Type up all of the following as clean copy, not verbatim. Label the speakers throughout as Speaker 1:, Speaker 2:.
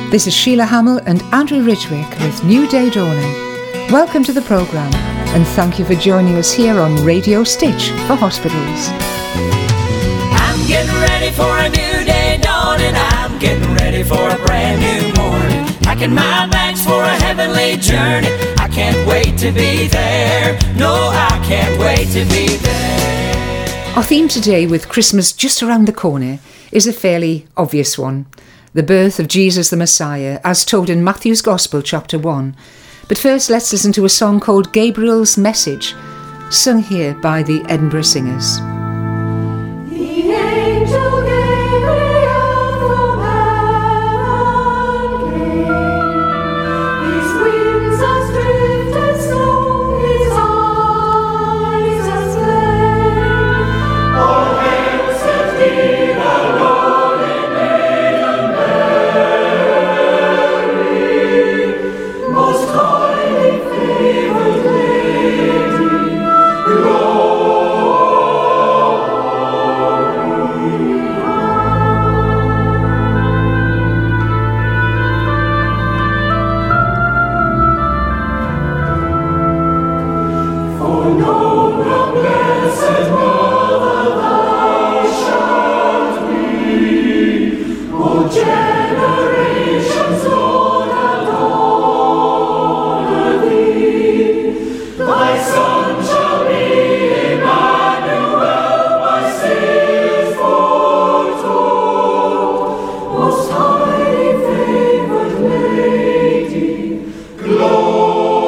Speaker 1: This is Sheila Hamill and Andrew Ridgwick with New Day Dawning. Welcome to the programme and thank you for joining us here on Radio Stitch for Hospitals.
Speaker 2: I'm getting ready for a new day dawning. I'm getting ready for a brand new morning. Packing my bags for a heavenly journey. I can't wait to be there. No, I can't wait to be there.
Speaker 1: Our theme today, with Christmas just around the corner, is a fairly obvious one. The birth of Jesus the Messiah, as told in Matthew's Gospel, chapter 1. But first, let's listen to a song called Gabriel's Message, sung here by the Edinburgh Singers.
Speaker 3: The angel Gabriel from heaven came. His wings as drift and snow, his eyes as flame. All hail, said he, the lowly maiden Mary, most highly favored lady, for no blessed mother thou shalt be, all generations, Lord, adore thee. Thy Son shall be Emmanuel, by saints foretold, most highly favored lady, glory.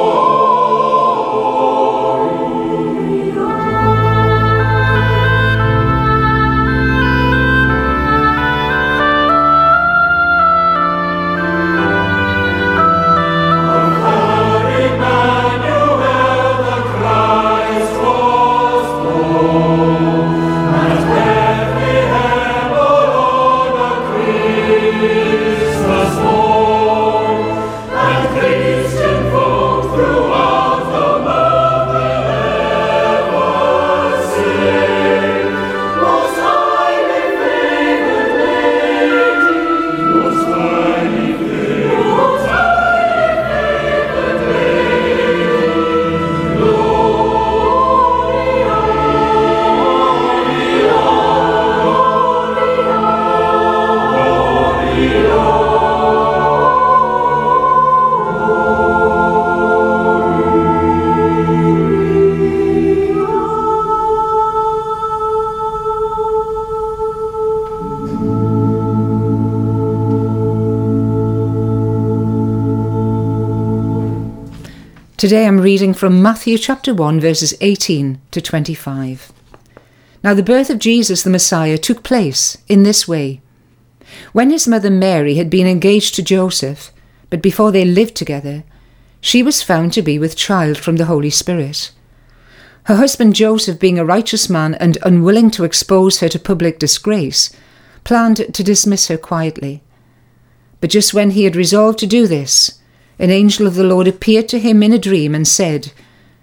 Speaker 1: Today I'm reading from Matthew chapter 1 verses 18 to 25. Now the birth of Jesus the Messiah took place in this way. When his mother Mary had been engaged to Joseph, but before they lived together, she was found to be with child from the Holy Spirit. Her husband Joseph, being a righteous man and unwilling to expose her to public disgrace, planned to dismiss her quietly. But just when he had resolved to do this, an angel of the Lord appeared to him in a dream and said,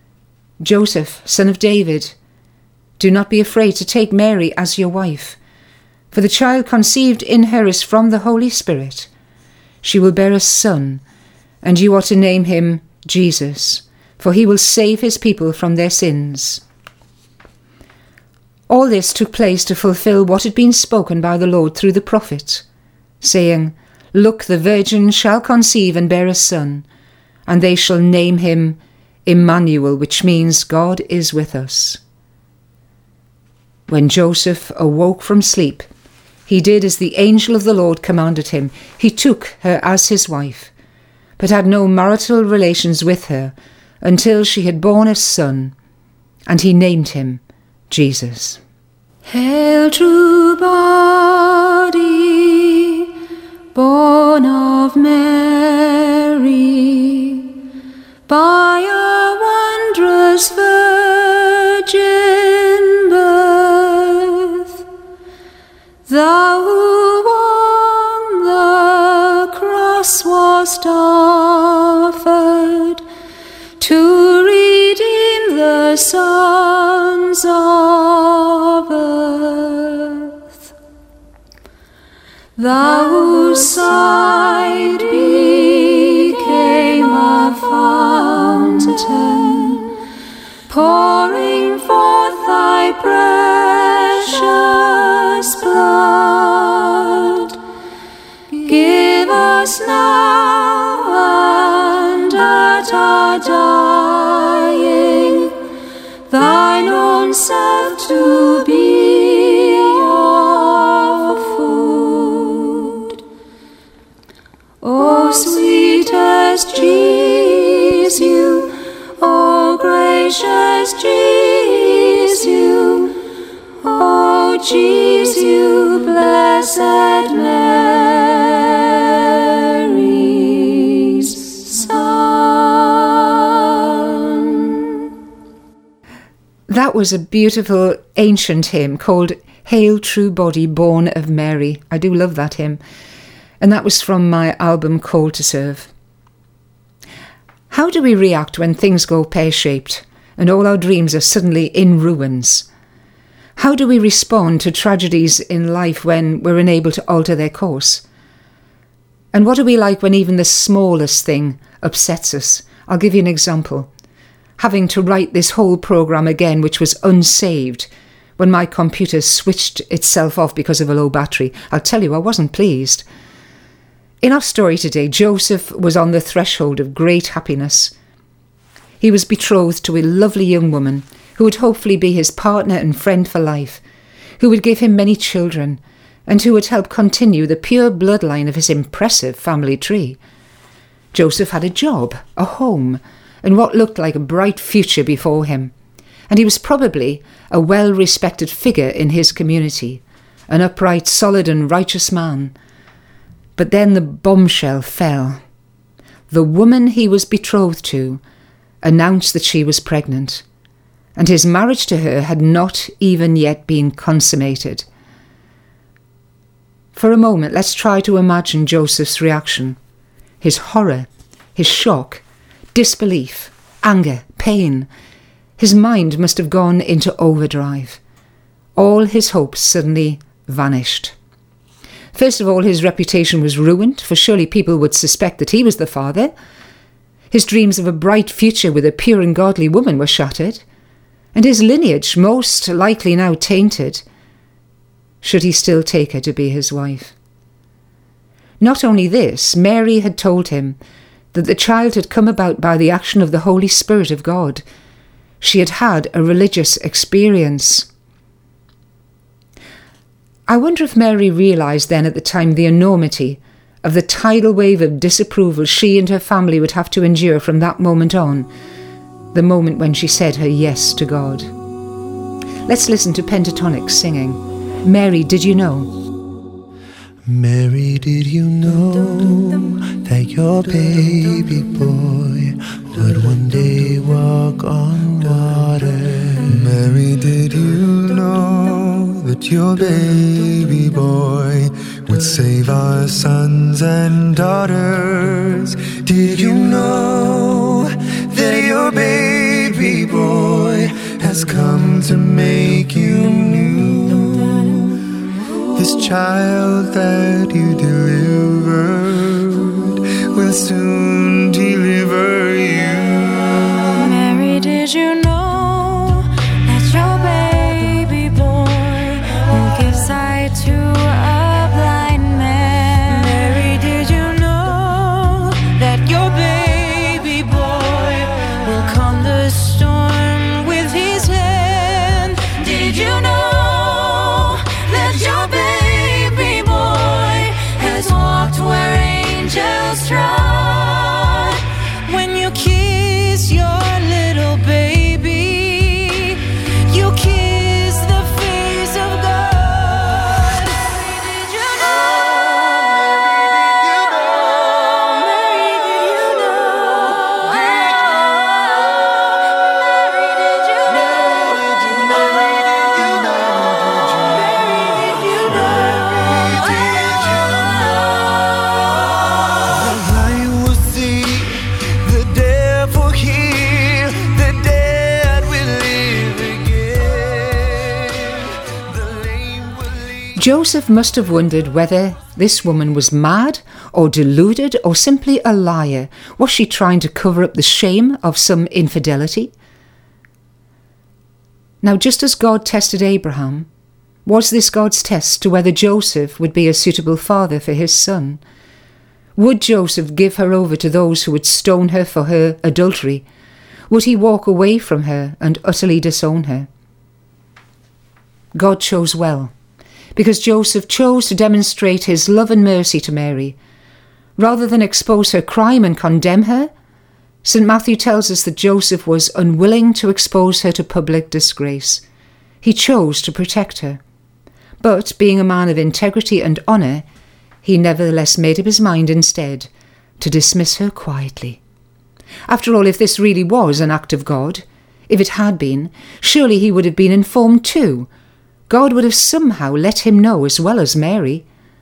Speaker 1: Joseph, son of David, do not be afraid to take Mary as your wife, for the child conceived in her is from the Holy Spirit. She will bear a son, and you are to name him Jesus, for he will save his people from their sins. All this took place to fulfill what had been spoken by the Lord through the prophet, saying, Look, the virgin shall conceive and bear a son, and they shall name him Emmanuel, which means God is with us. When Joseph awoke from sleep, he did as the angel of the Lord commanded him. He took her as his wife, but had no marital relations with her until she had borne a son, and he named him Jesus.
Speaker 3: Hail, true body, born of Mary, by a wondrous virgin birth, thou who on the cross wast offered to redeem the sons of earth. Thou whose side
Speaker 4: us now and at our dying, thine own self to be our food. O sweetest Jesus, O gracious Jesus, O Jesus, blessed Mary's Son.
Speaker 1: That was a beautiful ancient hymn called Hail True Body Born of Mary. I do love that hymn. And that was from my album Call to Serve. How do we react when things go pear-shaped and all our dreams are suddenly in ruins? How do we respond to tragedies in life when we're unable to alter their course? And what are we like when even the smallest thing upsets us? I'll give you an example. Having to write this whole programme again, which was unsaved, when my computer switched itself off because of a low battery. I'll tell you, I wasn't pleased. In our story today, Joseph was on the threshold of great happiness. He was betrothed to a lovely young woman who would hopefully be his partner and friend for life, who would give him many children, and who would help continue the pure bloodline of his impressive family tree. Joseph had a job, a home, and what looked like a bright future before him. And he was probably a well-respected figure in his community, an upright, solid and righteous man. But then the bombshell fell. The woman he was betrothed to announced that she was pregnant, and his marriage to her had not even yet been consummated. For a moment, let's try to imagine Joseph's reaction. His horror, his shock, disbelief, anger, pain. His mind must have gone into overdrive. All his hopes suddenly vanished. First of all, his reputation was ruined, for surely people would suspect that he was the father. His dreams of a bright future with a pure and godly woman were shattered, and his lineage most likely now tainted. Should he still take her to be his wife? Not only this, Mary had told him that the child had come about by the action of the Holy Spirit of God. She had had a religious experience. I wonder if Mary realised then at the time the enormity of the tidal wave of disapproval she and her family would have to endure from that moment on, the moment when she said her yes to God. Let's listen to Pentatonix singing, Mary, Did You Know?
Speaker 5: Mary, did you know that your baby boy would one day walk on water? Mary, did you know that your baby boy would save our sons and daughters? Did you know that your baby boy has come to make you new? This child that you delivered will soon deliver you.
Speaker 4: Mary, did you know that your baby boy will give sight to a blind man? Mary, did you know that your baby boy will calm the storm with his hand? Did you know that your baby boy has walked where angels trod? When you kiss your little baby, you kiss the face of God. Mary, did you know? Mary, did you know? Mary, did you know?
Speaker 1: Joseph must have wondered whether this woman was mad or deluded or simply a liar. Was she trying to cover up the shame of some infidelity? Now, just as God tested Abraham, was this God's test to whether Joseph would be a suitable father for his son? Would Joseph give her over to those who would stone her for her adultery? Would he walk away from her and utterly disown her? God chose well, because Joseph chose to demonstrate his love and mercy to Mary. Rather than expose her crime and condemn her, St. Matthew tells us that Joseph was unwilling to expose her to public disgrace. He chose to protect her. But, being a man of integrity and honour, he nevertheless made up his mind instead to dismiss her quietly. After all, if this really was an act of God, if it had been, surely he would have been informed too. God would have somehow let him know as well as Mary.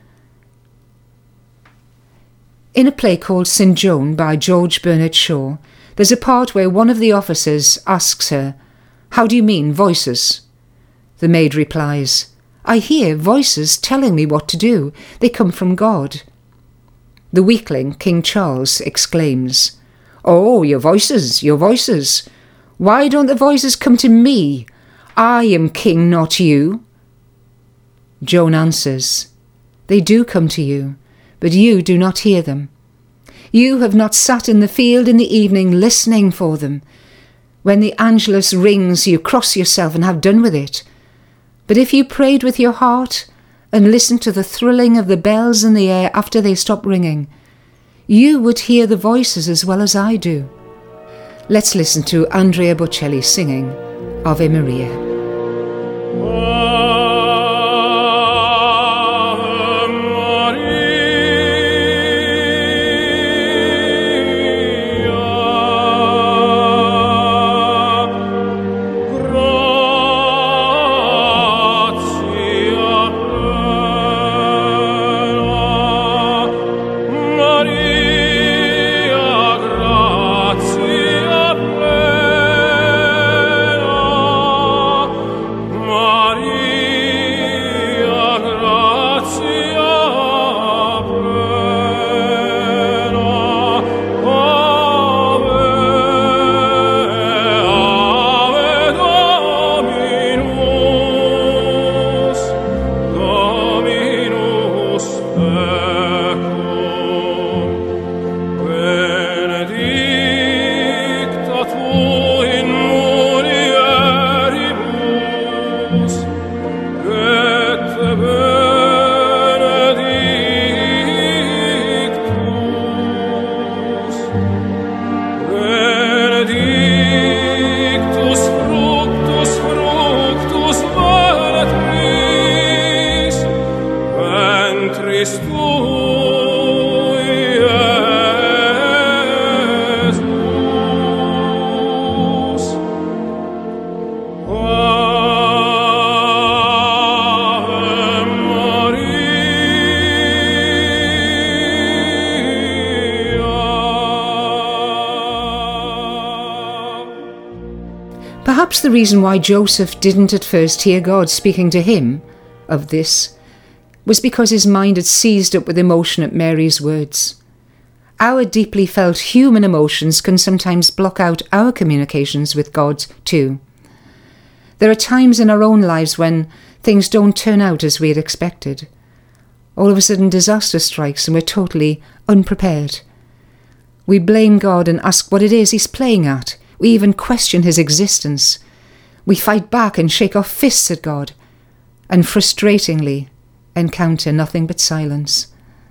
Speaker 1: In a play called St. Joan by George Bernard Shaw, there's a part where one of the officers asks her, "How do you mean, voices?" The maid replies, "I hear voices telling me what to do. They come from God." The weakling, King Charles, exclaims, "Oh, your voices, your voices. Why don't the voices come to me? I am king, not you." Joan answers, "They do come to you, but you do not hear them. You have not sat in the field in the evening listening for them. When the Angelus rings, you cross yourself and have done with it. But if you prayed with your heart and listened to the thrilling of the bells in the air after they stop ringing, you would hear the voices as well as I do." Let's listen to Andrea Bocelli singing Ave Maria. Perhaps the reason why Joseph didn't at first hear God speaking to him of this was because his mind had seized up with emotion at Mary's words. Our deeply felt human emotions can sometimes block out our communications with God too. There are times in our own lives when things don't turn out as we had expected. All of a sudden disaster strikes and we're totally unprepared. We blame God and ask what it is he's playing at. We even question his existence. We fight back and shake our fists at God, and frustratingly encounter nothing but silence.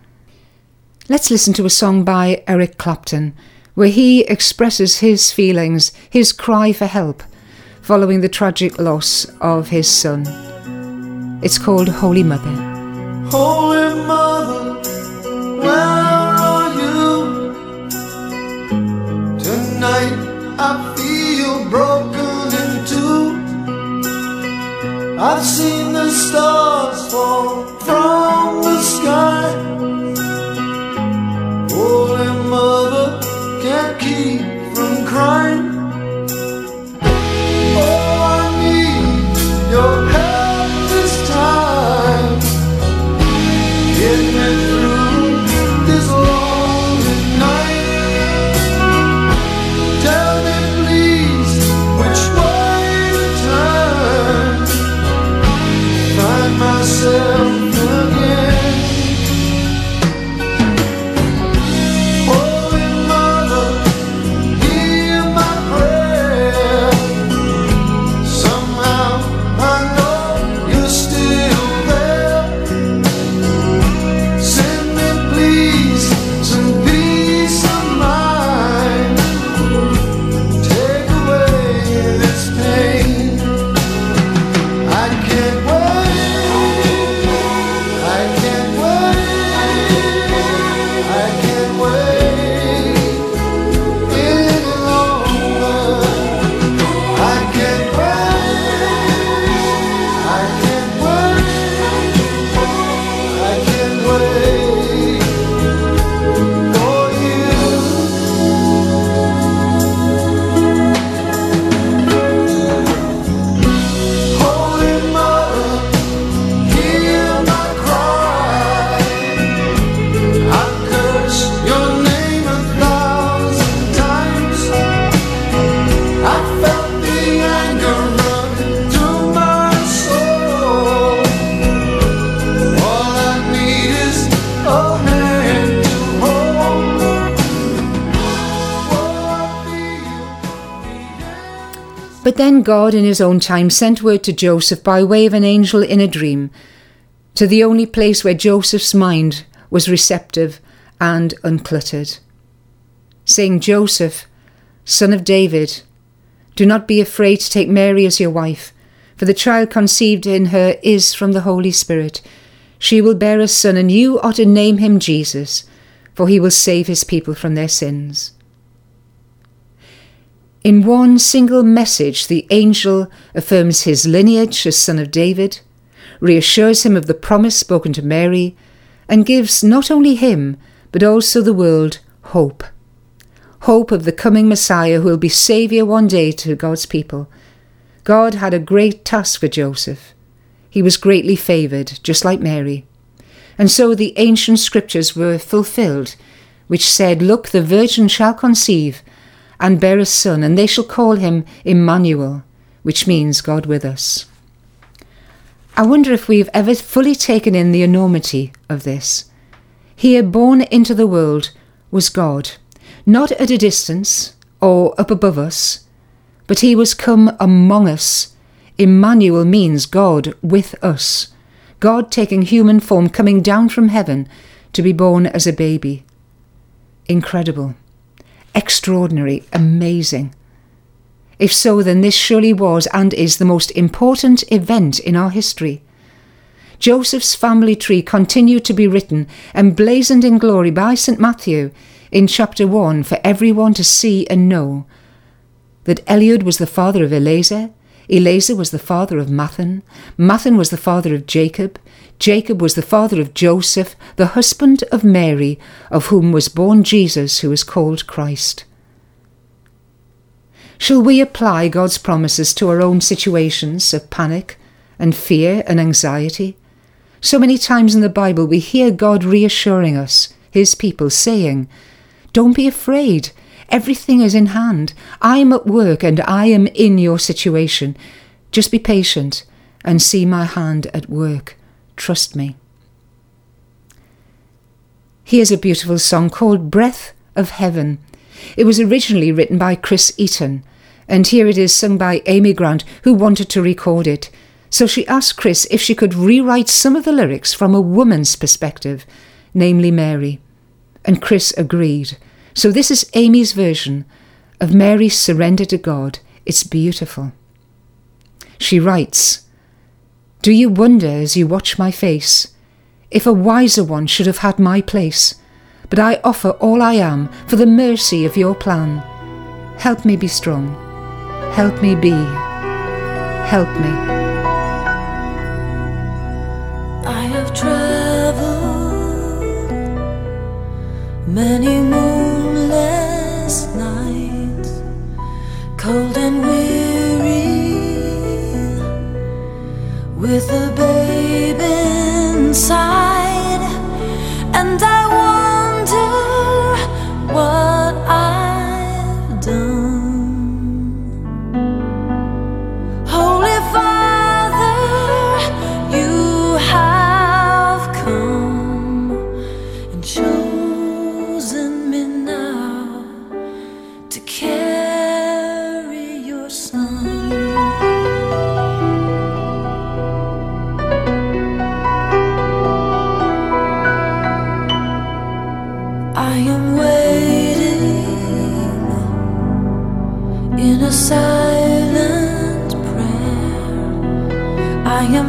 Speaker 1: Let's listen to a song by Eric Clapton, where he expresses his feelings, his cry for help, following the tragic loss of his son. It's called Holy Mother.
Speaker 5: Holy Mother, where are you? Tonight I feel broken in two. I've seen the stars fall from the sky. Holy Mother, can't keep from crying. Oh, I need your help this time. Get me through
Speaker 1: But then God in his own time sent word to Joseph by way of an angel in a dream, to the only place where Joseph's mind was receptive and uncluttered, saying, Joseph, son of David, do not be afraid to take Mary as your wife, for the child conceived in her is from the Holy Spirit. She will bear a son, and you are to name him Jesus, for he will save his people from their sins. In one single message, the angel affirms his lineage as son of David, reassures him of the promise spoken to Mary, and gives not only him, but also the world hope. Hope of the coming Messiah who will be Saviour one day to God's people. God had a great task for Joseph. He was greatly favoured, just like Mary. And so the ancient scriptures were fulfilled, which said, Look, the virgin shall conceive and bear a son, and they shall call him Emmanuel, which means God with us. I wonder if we've ever fully taken in the enormity of this. Here, born into the world, was God, not at a distance or up above us, but he was come among us. Emmanuel means God with us. God taking human form, coming down from heaven to be born as a baby. Incredible, extraordinary, amazing. If so, then this surely was and is the most important event in our history. Joseph's family tree continued to be written, emblazoned in glory by St. Matthew in chapter 1 for everyone to see and know. That Eliud was the father of Eleazar, Eleazar was the father of Mathan, Mathan was the father of Jacob, Jacob was the father of Joseph, the husband of Mary, of whom was born Jesus, who is called Christ. Shall we apply God's promises to our own situations of panic and fear and anxiety? So many times in the Bible we hear God reassuring us, his people, saying, Don't be afraid. Everything is in hand. I am at work and I am in your situation. Just be patient and see my hand at work. Trust me. Here's a beautiful song called Breath of Heaven. It was originally written by Chris Eaton, and here it is sung by Amy Grant, who wanted to record it. So she asked Chris if she could rewrite some of the lyrics from a woman's perspective, namely Mary. And Chris agreed. So this is Amy's version of Mary's surrender to God. It's beautiful. She writes, Do you wonder as you watch my face, if a wiser one should have had my place? But I offer all I am for the mercy of your plan. Help me be strong. Help me be. Help me.
Speaker 4: I have traveled many moonless nights, cold and weary, with a babe inside, and I wonder what I've done. Holy Father, you have come and chosen me now to carry your Son. I am waiting in a silent prayer. I am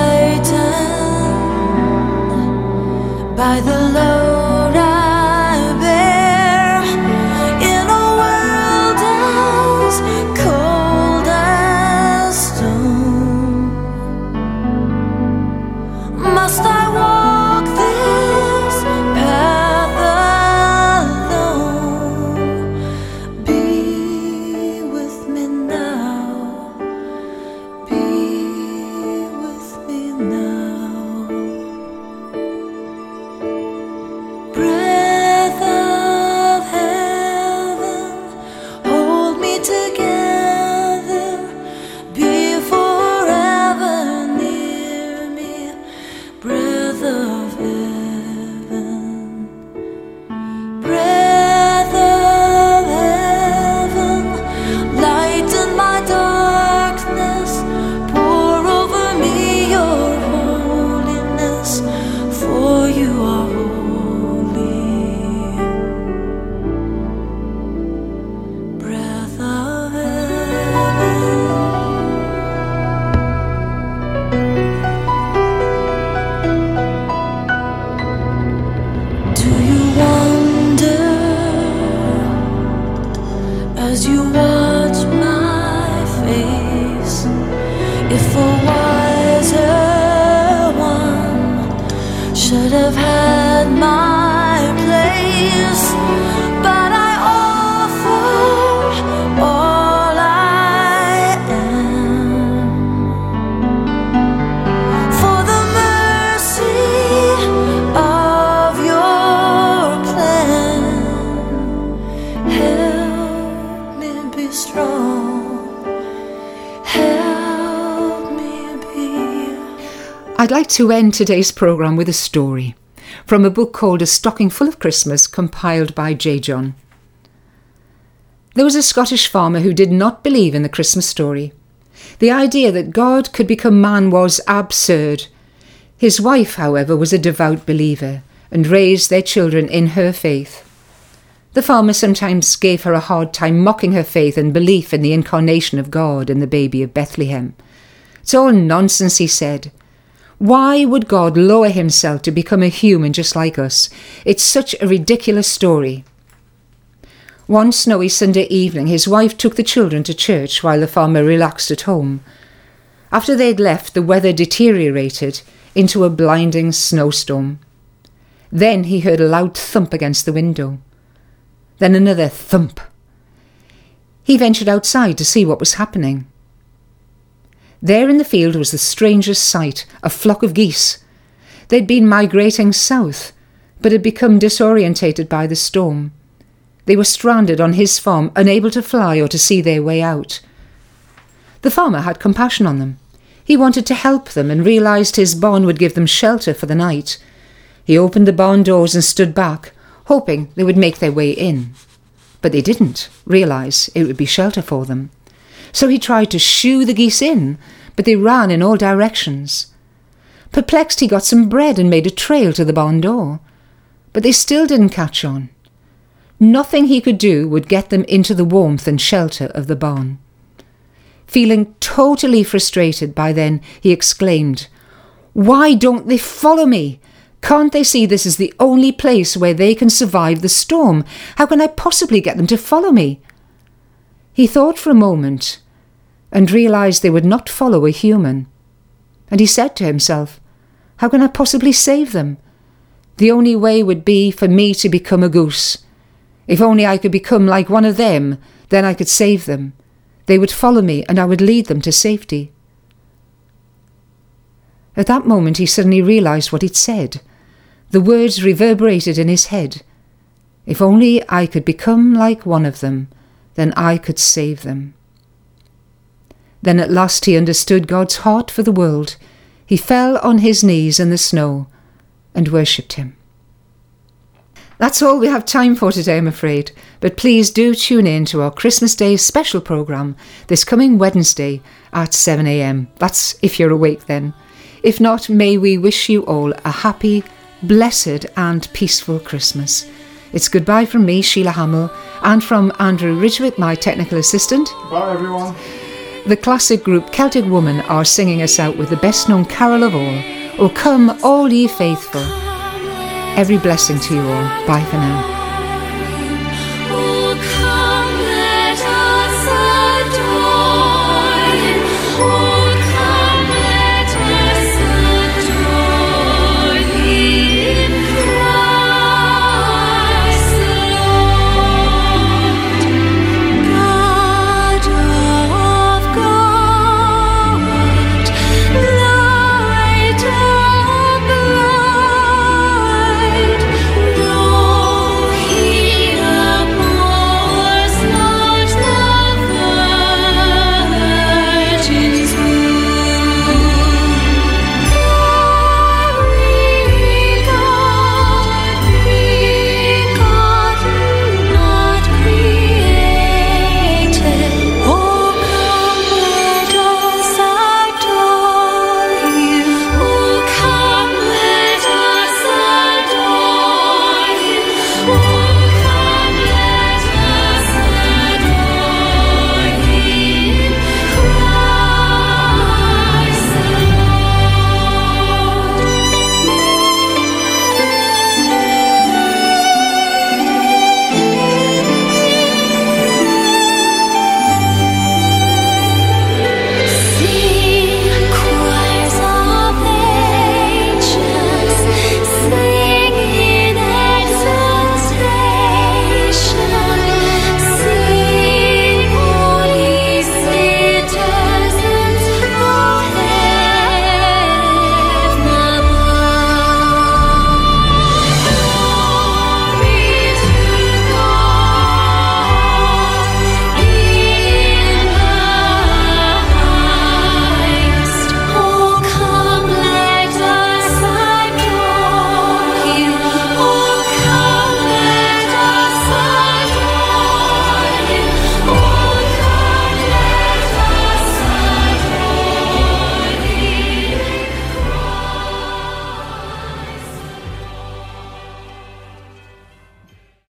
Speaker 4: frightened by the load I bear in a world as cold as stone. Must I walk this path alone? Be with me now. Be with me now.
Speaker 1: I'd like to end today's programme with a story from a book called A Stocking Full of Christmas, compiled by J. John. There was a Scottish farmer who did not believe in the Christmas story. The idea that God could become man was absurd. His wife, however, was a devout believer and raised their children in her faith. The farmer sometimes gave her a hard time, mocking her faith and belief in the incarnation of God and the baby of Bethlehem. It's all nonsense, he said. Why would God lower himself to become a human just like us? It's such a ridiculous story. One snowy Sunday evening, his wife took the children to church while the farmer relaxed at home. After they'd left, the weather deteriorated into a blinding snowstorm. Then he heard a loud thump against the window. Then another thump. He ventured outside to see what was happening. There in the field was the strangest sight, a flock of geese. They'd been migrating south, but had become disorientated by the storm. They were stranded on his farm, unable to fly or to see their way out. The farmer had compassion on them. He wanted to help them and realised his barn would give them shelter for the night. He opened the barn doors and stood back, hoping they would make their way in. But they didn't realise it would be shelter for them. So he tried to shoo the geese in, but they ran in all directions. Perplexed, he got some bread and made a trail to the barn door. But they still didn't catch on. Nothing he could do would get them into the warmth and shelter of the barn. Feeling totally frustrated by then, he exclaimed, "Why don't they follow me? Can't they see this is the only place where they can survive the storm? How can I possibly get them to follow me?" He thought for a moment and realised they would not follow a human. And he said to himself, "How can I possibly save them? The only way would be for me to become a goose. If only I could become like one of them, then I could save them. They would follow me and I would lead them to safety." At that moment he suddenly realised what he'd said. The words reverberated in his head. "If only I could become like one of them, then I could save them." Then at last he understood God's heart for the world. He fell on his knees in the snow and worshipped him. That's all we have time for today, I'm afraid, but please do tune in to our Christmas Day special programme this coming Wednesday at 7 a.m. That's if you're awake then. If not, may we wish you all a happy, blessed and peaceful Christmas. It's goodbye from me, Sheila Hamill, and from Andrew Ridgwick, my technical assistant.
Speaker 6: Bye everyone.
Speaker 1: The classic group Celtic Woman are singing us out with the best known carol of all, "O come all ye faithful." Every blessing to you all. Bye for now.